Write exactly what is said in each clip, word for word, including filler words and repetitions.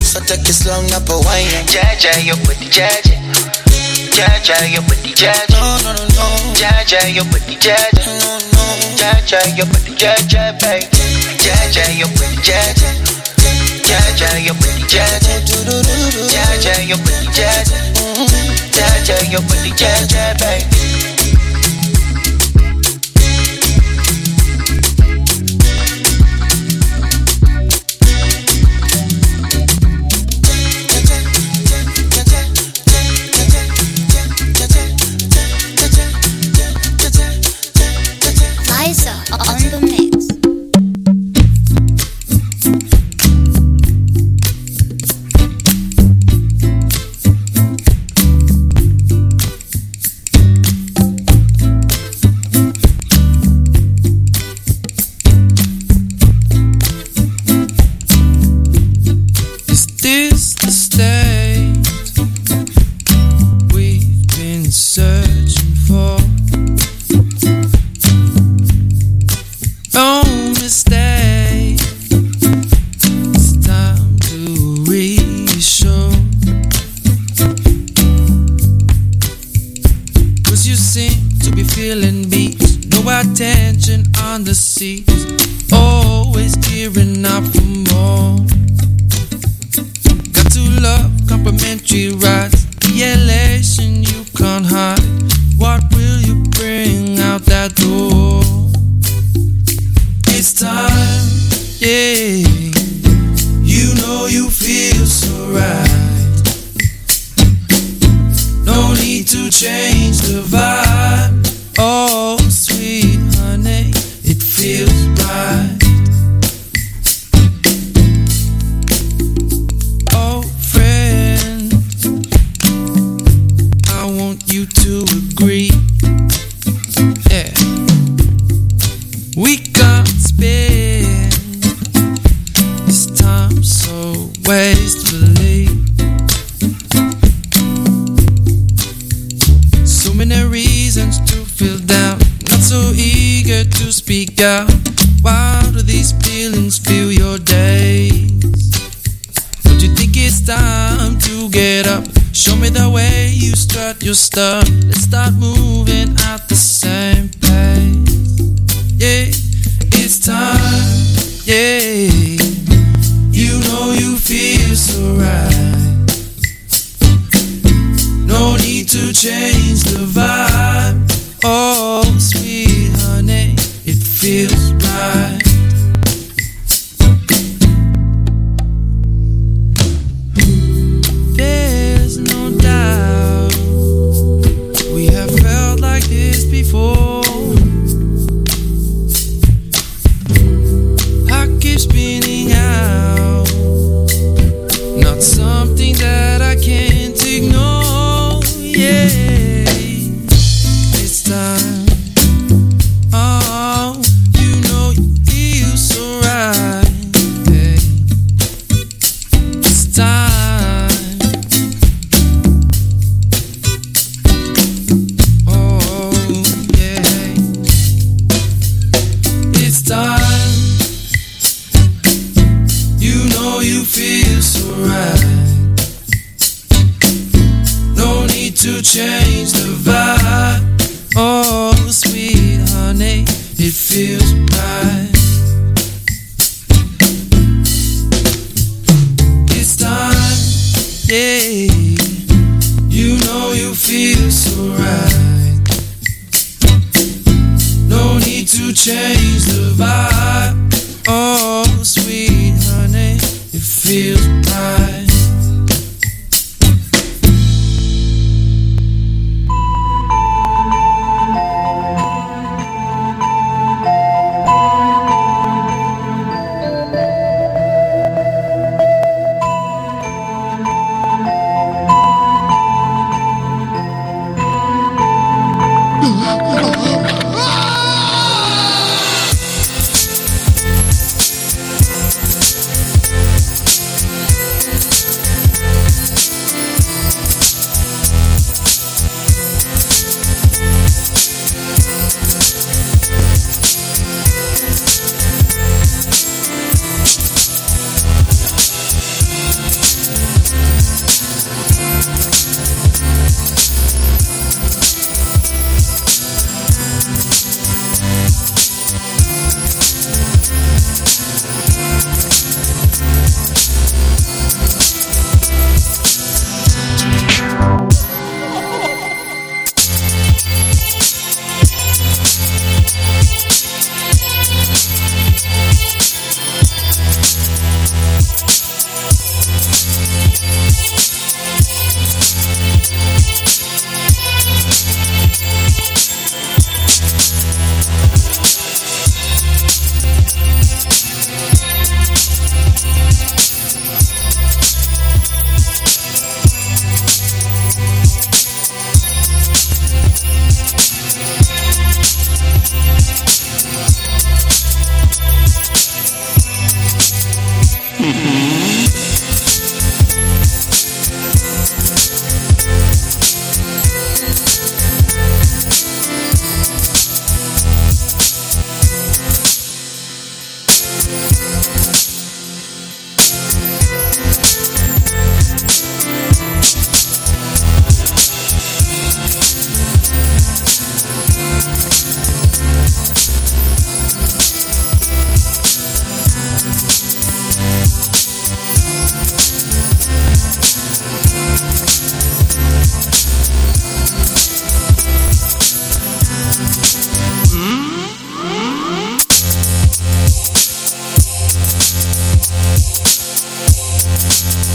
So take it slow, not a wine. Jaja, your body, Jaja. Jaja, your body, Jaja. No, no, no, no. Jaja, your body, Jaja. No, no. Jaja, your body, Jaja, baby. Jaja, your body, Jaja. Jaja, your body, Jaja. Jaja, your body, Jaja. Jaja, your body, Jaja, baby. Liza on the mix. Is this the state we've been searching for? No mistake, it's time to reassure. 'Cause you seem to be feeling beats, no attention on the seats, always gearing up for more. Got to love complimentary rides, the elation you can't hide. What will you bring out that door? It's time, yeah. You know you feel so right. No need to change the vibe. Oh, sweet honey, it feels right. Oh, friend, I want you to agree. Yeah. We can't spend this time so wastefully. So many reasons to feel down, not so eager to speak out. Why do these feelings fill your days? Don't you think it's time to get up? Show me the way you strut your stuff. Let's start moving at the same pace. Yeah, it's time, yeah. You know you feel so right. No need to change the vibe. Oh, sweet honey, it feels right. There's no doubt we have felt like this before. I keep spinning out, not something that I can't ignore. Yeah, it's time. Oh, you know you feel so right. Hey, it's time. Oh, yeah, it's time. You know you feel so right. No need to change the vibe. Oh, sweet honey, it feels right. It's time, yeah. You know you feel so right. No need to change the vibe. Oh, sweet honey, it feels right.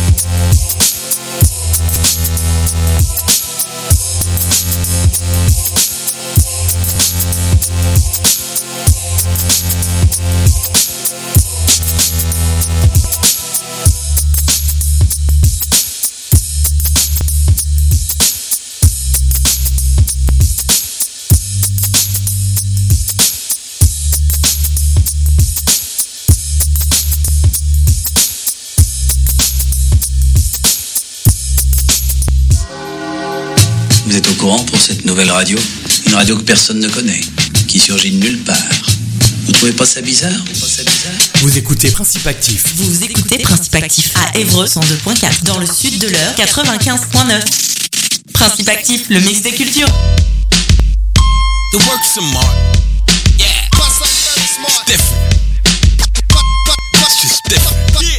Vous êtes au courant pour cette nouvelle radio? Une radio que personne ne connaît, qui surgit de nulle part. Vous trouvez pas ça bizarre? Pas ça bizarre? Vous écoutez Principe Actif. Vous écoutez Principe Actif à Évreux cent deux point quatre, dans le sud de l'Eure quatre-vingt-quinze point neuf. Principe Actif, le mix des cultures. The work's smart. Yeah. It's different. It's just different. Yeah.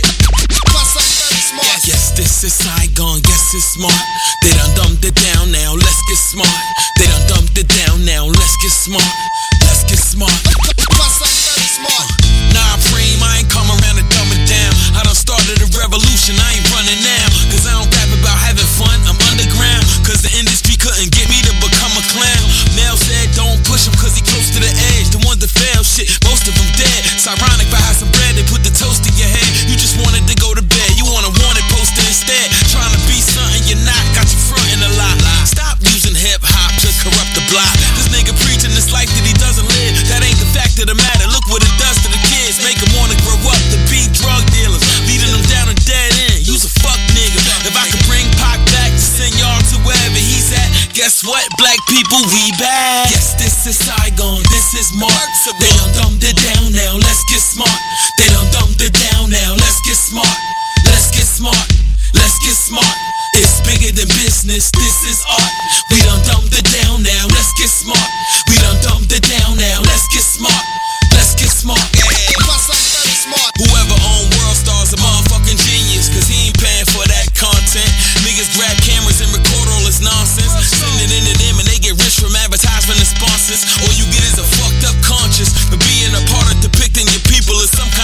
Yes, this is Saigon, yes, it's smart. They done dumbed it down now, let's get smart. They done dumbed it down now, let's get smart. Let's get smart. Uh, nah, Preem, I ain't come around to dumb it down. I done started a revolution, I ain't running now. Cause I don't rap about having fun, I'm underground. Cause the industry couldn't get me to become a clown. Mel said don't push him cause he close to the edge. The ones that fail, shit, most of them dead. It's ironic, if I had some bread, they put the toast in your head. You just wanted to go to bed, you want a wanted poster instead. Trying to be something you're not, got you frontin' a lot. Stop using hip-hop to corrupt the block. This nigga preaching this life that he doesn't live. That ain't the fact of the matter, look what it does to the kids. Make them wanna grow up to be drug dealers, leading them down a dead end. You's a fuck nigga. If I could bring Pac back to send y'all to wherever he's at, guess what, black people, we back. Yes, this is Saigon, this is Mark. They done dumbed it down now, let's get smart. They done dumbed it down now, let's get smart. Let's get smart, let's get smart. It's bigger than business, this is art. We done dumbed it down now, let's get smart. We done dumbed it down now, let's get smart. Let's get smart. Yeah. Whoever own World Star's a motherfucking genius, cause he ain't paying for that content. Niggas grab cameras and record all this nonsense, send it into them and they get rich from advertisement and sponsors. All you get is a fucked up conscience, but being a part of depicting your people is some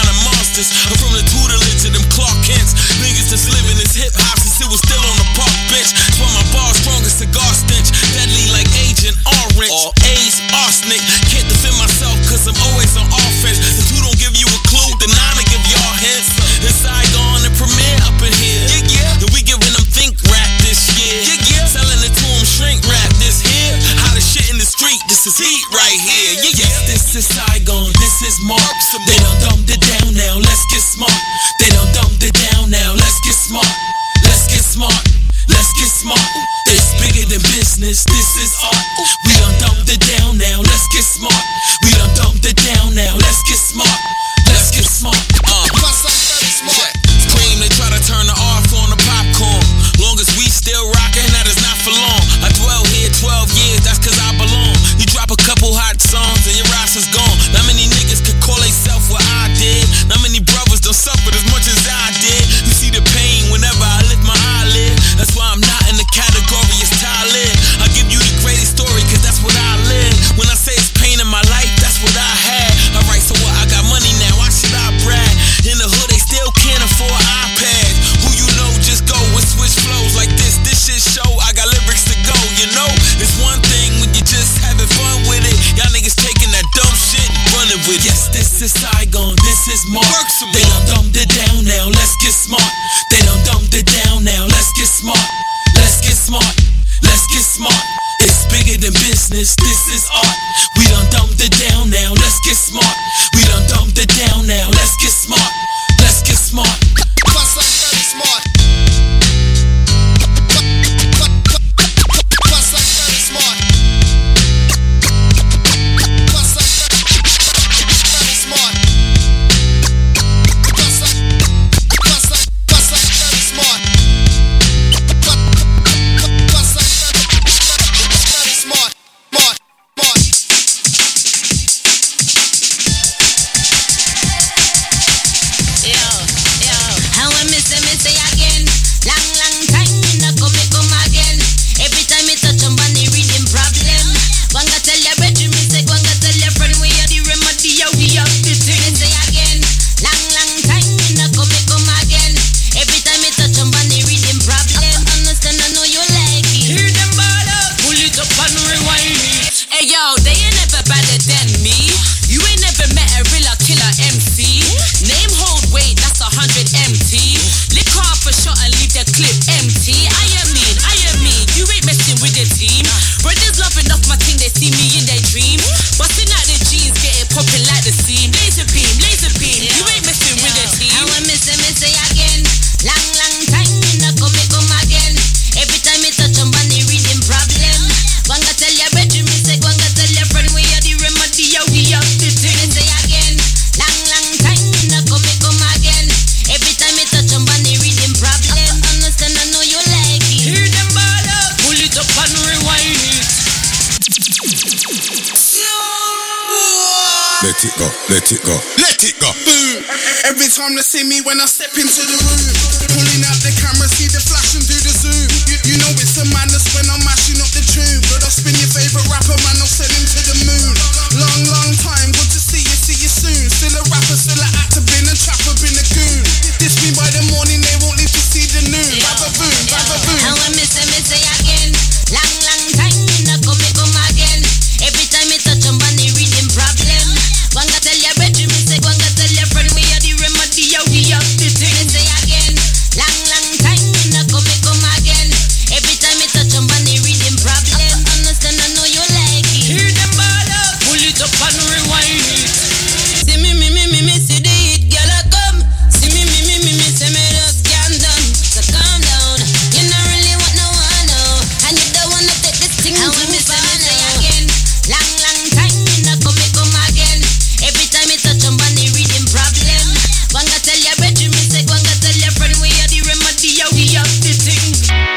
let it go, let it go, let it go. Boom. Every time they see me when I step into the room, pulling out the camera, see the flash and do the zoom. You, you know it's a madness when I'm mashing up the tune. But I'll spin your favorite rapper, man, I'll send him to the moon. Long, long time, good to see you, see you soon. Still a rapper, still a actor, been a trapper, been a goon. This me by the morning, they won't live to see the noon. Ba-ba-boom, ba-ba-boom. And when me say, me say again, long, long time, me not come, me come again. Every time me touch on money, reading problem. Wanga tell your bedroom, me say, wanga tell your friend, we are the remedy, how we have the thing. Me say again, long, long time, me not come, me come again. Every time me touch on money, reading problem. Understand, I know you like it. Hear them ball up, pull it up and rewind it. See me, me, me, me, me, see the hit, girl, I come. See me, me, me, me, me, say me just can't done. So calm down, you not really want no one, no. And you don't wanna take this thing and when me say, me say again, long, long time, me not come, me come again. Every time me touch on money, reading problem. Wanga tell your bedroom, me say, wanga tell your friend, we are the remedy, how we have the thing.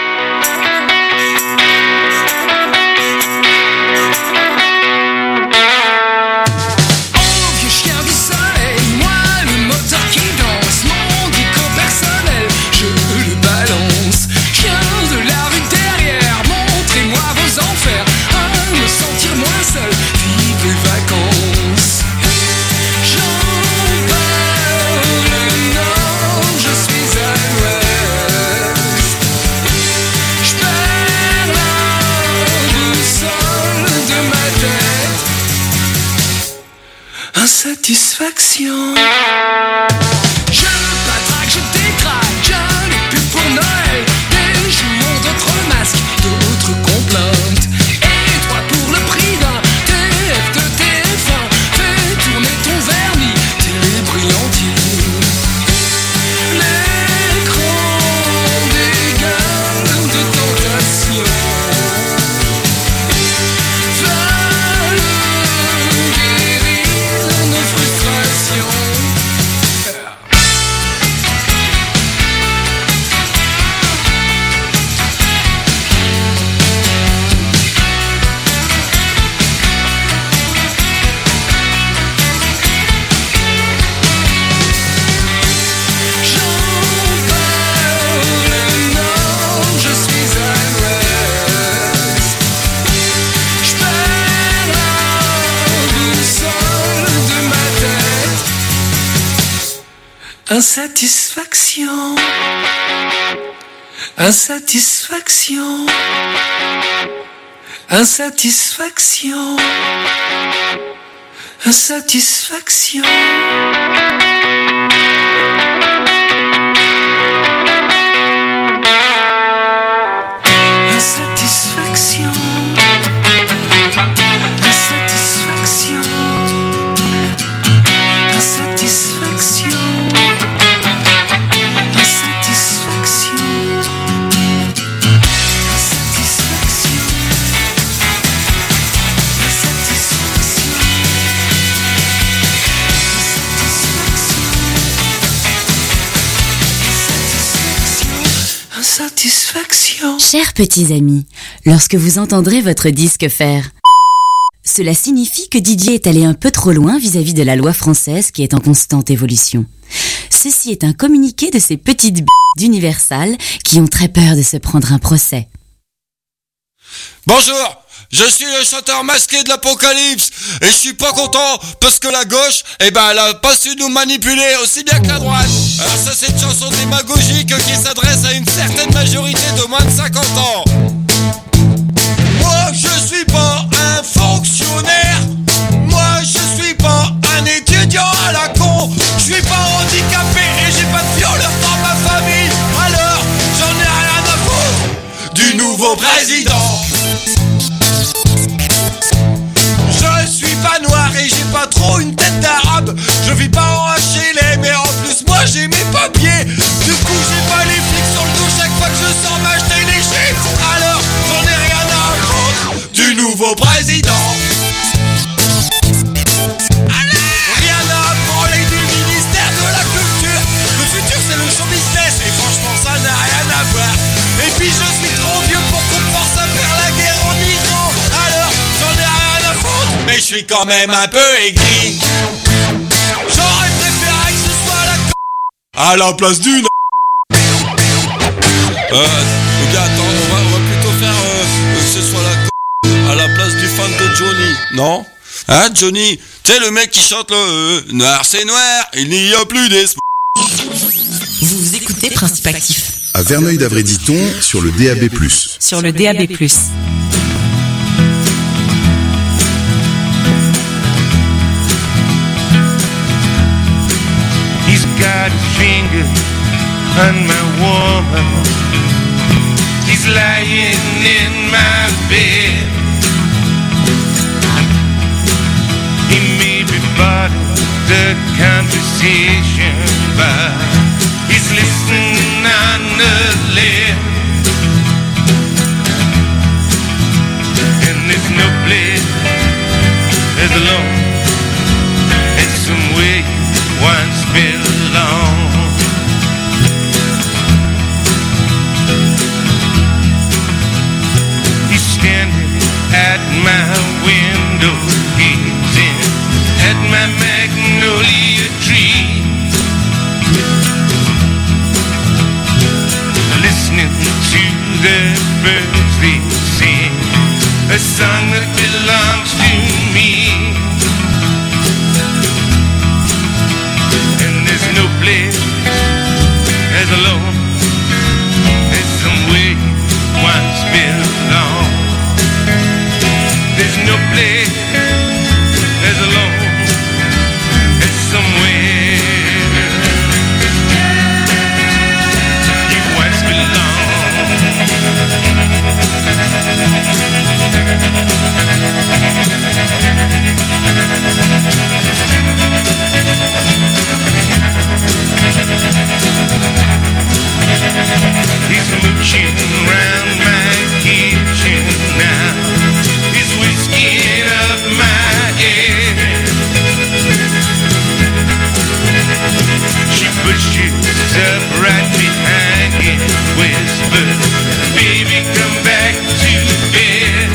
Insatisfaction. Je patraque, je décraque, je n'ai plus pour Noël. Des jouons d'autres masques, d'autres complaintes. Et toi pour le prix d'un T F de T F un, fais tourner ton vernis, tes brillantines. L'écran des gueules de tentation. Insatisfaction. Insatisfaction. Insatisfaction. Insatisfaction. Insatisfaction. Insatisfaction. Insatisfaction. Satisfaction. Chers petits amis, lorsque vous entendrez votre disque faire, cela signifie que Didier est allé un peu trop loin vis-à-vis de la loi française qui est en constante évolution. Ceci est un communiqué de ces petites b*** d'Universal qui ont très peur de se prendre un procès. Bonjour, je suis le chanteur masqué de l'Apocalypse et je suis pas content parce que la gauche, eh ben, elle a pas su nous manipuler aussi bien que la droite. Alors ça, c'est une chanson démagogique qui s'adresse à une certaine majorité de moins de cinquante ans. Moi, je suis pas un fonctionnaire. Moi, je suis pas un étudiant à la con. Je suis pas handicapé et j'ai pas de violeur dans ma famille. Alors, j'en ai rien à foutre du nouveau président. Je suis pas noir et j'ai pas trop une tête d'arabe. Je vis pas en H L M mais en plus moi j'ai mes papiers. Du coup j'ai pas les flics sur le dos chaque fois que je sors m'acheter des chips. Alors j'en ai rien à foutre du nouveau président. Alors, rien à branler du ministère de la culture. Le futur c'est le show business et franchement ça n'a rien à voir. Et puis je suis trop vieux pour qu'on pense à faire la guerre en Iran. Alors j'en ai rien à foutre mais je suis quand même un peu aigri. À la place d'une. Euh, ok, attends, on va, on va plutôt faire euh, que ce soit la à la place du fan de Johnny. Non? Hein, Johnny? Tu sais, le mec qui chante là, euh, noir c'est noir, il n'y a plus d'espoir. Vous écoutez Principe Actif. À Verneuil-d'Avray-Diton, sur le D A B plus. Sur le D A B plus. He's got his finger on my woman. He's lying in my bed. He may be part of the conversation, but he's listening on the left. And there's no place as alone as somewhere you once belonged. He's standing at my window, gazing at my magnolia tree, listening to the birds they sing, a song that belongs to me. And there's no place as alone as somewhere once belonged. There's no place as alone as somewhere you once belonged. He's mooching around my kitchen now. He's whisking up my head. She pushes up right behind him, whispers, "Baby, come back to bed."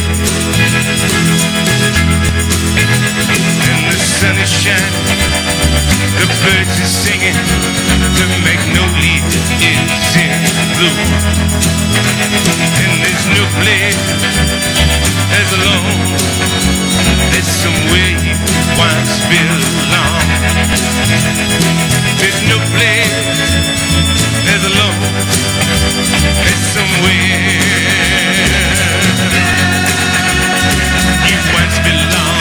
And the sun is shining, the birds are singing, the magnolia is in bloom. And there's no place as alone as somewhere you once belonged. There's no place as alone as somewhere you once belonged.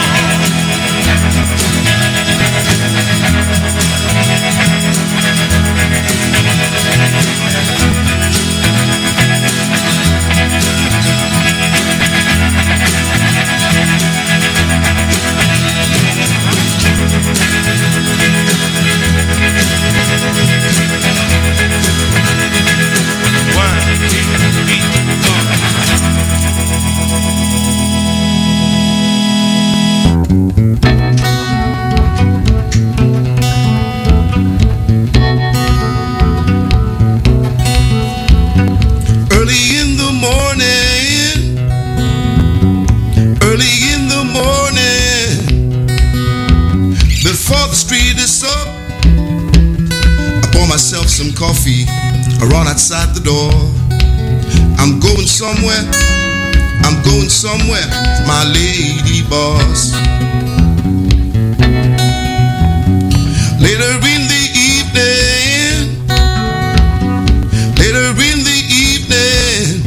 Some coffee, I run outside the door. I'm going somewhere, I'm going somewhere, my lady boss. Later in the evening, later in the evening,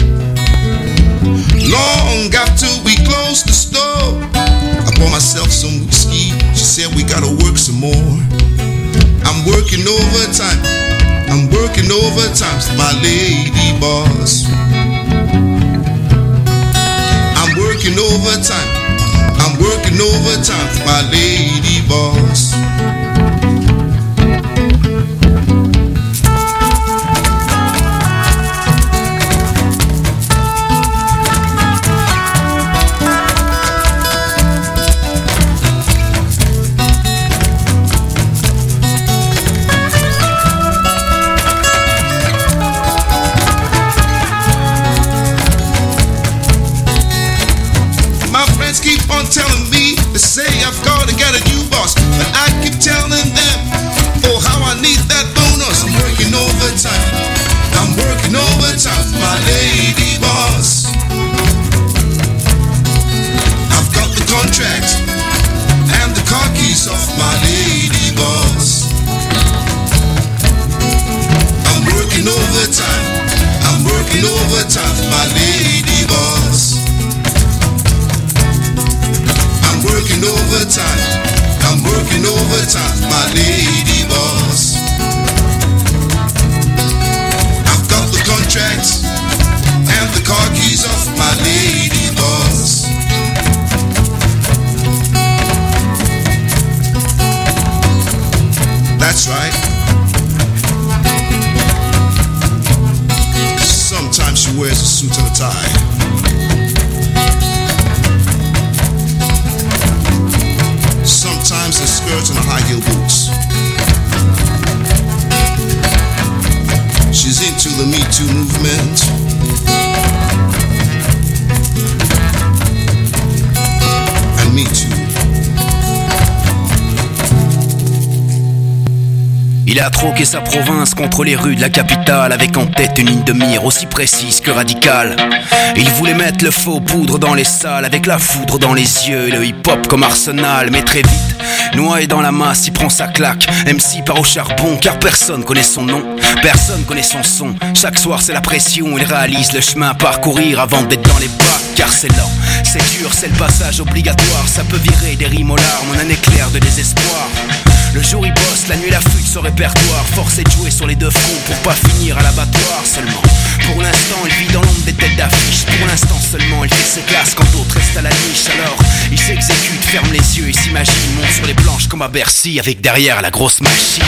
long after we close the store, I bought myself some whiskey. She said we gotta work some more. I'm working overtime, I'm working overtime, my lady boss. I'm working overtime, I'm working overtime, my lady boss. Telling me, they say I've got to get a new boss, but I my lady boss. I've got the contract and the car keys off my lady boss. I'm working overtime, I'm working overtime for my lady boss. I'm working overtime, I'm working overtime for my lady boss. I've got the contract and the car keys off my lady boss. That's right. Sometimes she wears a suit and a tie. Sometimes a skirt and a high heel boots. She's into the Me Too movement. And me too. Il a troqué sa province contre les rues de la capitale, avec en tête une ligne de mire aussi précise que radicale. Il voulait mettre le faux poudre dans les salles, avec la foudre dans les yeux et le hip-hop comme arsenal. Mais très vite, noyé dans la masse, il prend sa claque. M C part au charbon, car personne connaît son nom, personne connaît son son. Chaque soir c'est la pression, il réalise le chemin à parcourir avant d'être dans les bacs. Car c'est lent, c'est dur, c'est le passage obligatoire. Ça peut virer des rimes aux larmes, un éclair de désespoir. Le jour il bosse, la nuit il affûte son répertoire. Forcé de jouer sur les deux fronts pour pas finir à l'abattoir seulement. Pour l'instant il vit dans l'ombre des têtes d'affiche. Pour l'instant seulement il fait ses classes quand d'autres restent à la niche. Alors il s'exécute, ferme les yeux, il s'imagine, monte sur les planches comme à Bercy, avec derrière la grosse machine.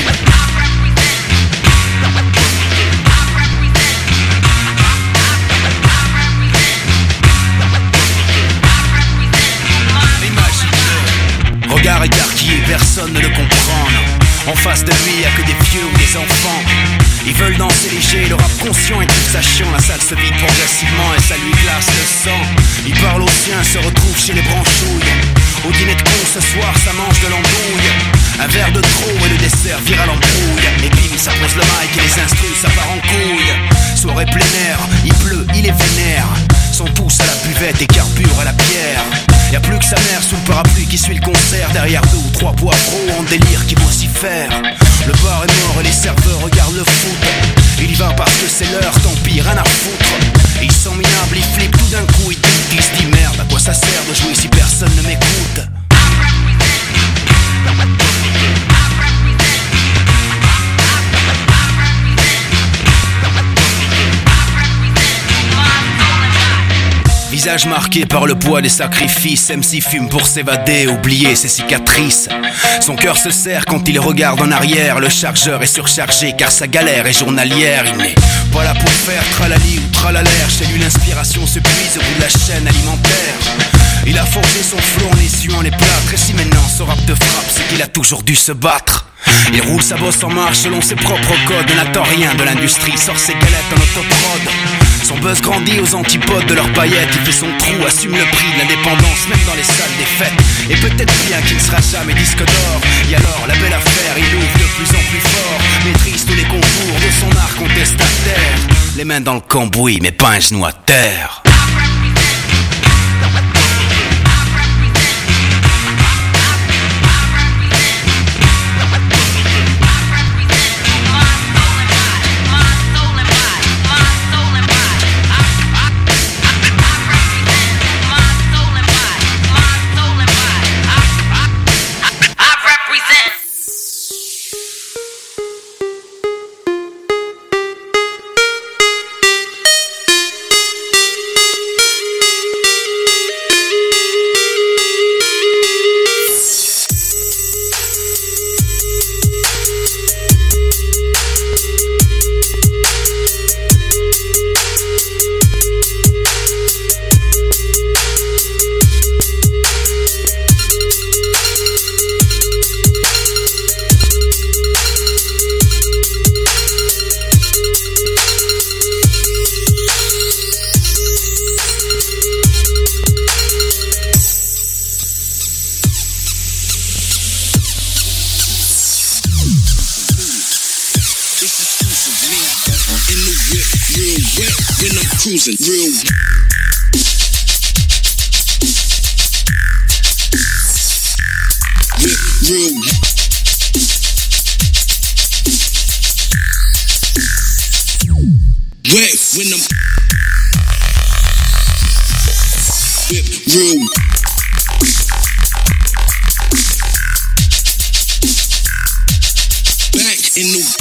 Regard écarquillé, personne ne le comprend, non. En face de lui, y'a que des vieux ou des enfants. Ils veulent danser léger, le rap conscient et tout ça chiant. La salle se vide progressivement et ça lui glace le sang. Il parle aux siens, se retrouve chez les branchouilles. Au dîner de con ce soir, ça mange de l'andouille. Un verre de trop et le dessert vire à l'embrouille. Et bim, ça pose le mic et les instrus, ça part en couille. Soirée plein air, il pleut, il est vénère. Son pouce à la buvette et carbure à la bière. Y'a plus que sa mère sous le parapluie qui suit le concert. Derrière deux ou trois poivreaux en délire qui vocifèrent. Le bar est mort et les serveurs regardent le foot. Il y va parce que c'est l'heure, tant pis, rien à foutre. Il sent minable, il flippe tout d'un coup, il doute, il se dit merde, à quoi ça sert de jouer si personne ne m'écoute. Visage marqué par le poids des sacrifices, M C fume pour s'évader, oublier ses cicatrices. Son cœur se serre quand il regarde en arrière. Le chargeur est surchargé car sa galère est journalière. Il n'est pas là pour faire tralali ou tralalaire. Chez lui l'inspiration se puise au bout de la chaîne alimentaire. Il a forgé son flot en essuant les plâtres. Et si maintenant ce rap te frappe, c'est qu'il a toujours dû se battre. Il roule sa bosse en marche selon ses propres codes. N'attend rien de l'industrie, sort ses galettes en autoprod. Son buzz grandit aux antipodes de leurs paillettes. Il fait son trou, assume le prix de l'indépendance, même dans les salles des fêtes. Et peut-être bien qu'il ne sera jamais disque d'or. Et alors la belle affaire, il ouvre de plus en plus fort. Maîtrise tous les contours de son art contestataire. Les mains dans le cambouis, mais pas un genou à terre. cruising real. Whip real. Wet when I'm whip real. Back in the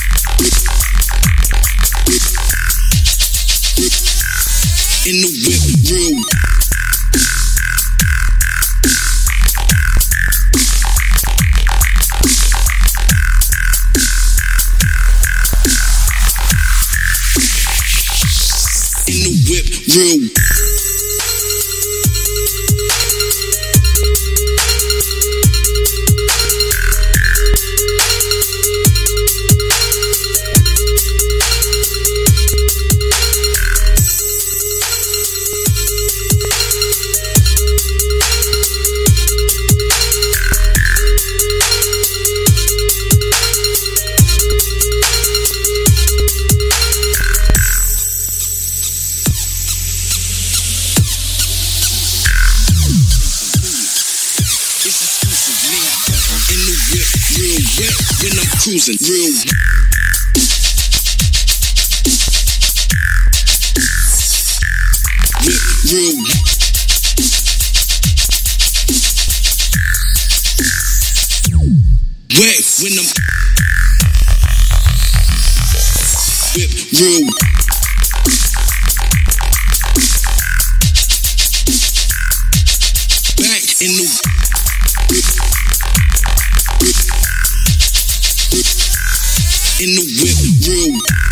in the whip real. In the whip real. Cruising real. Whip real. Wet when I'm whip real. Back in the in the whip real.